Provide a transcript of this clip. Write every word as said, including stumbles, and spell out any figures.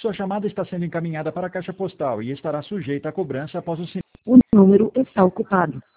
Sua chamada está sendo encaminhada para a caixa postal e estará sujeita a cobrança após o sinal. O número está ocupado.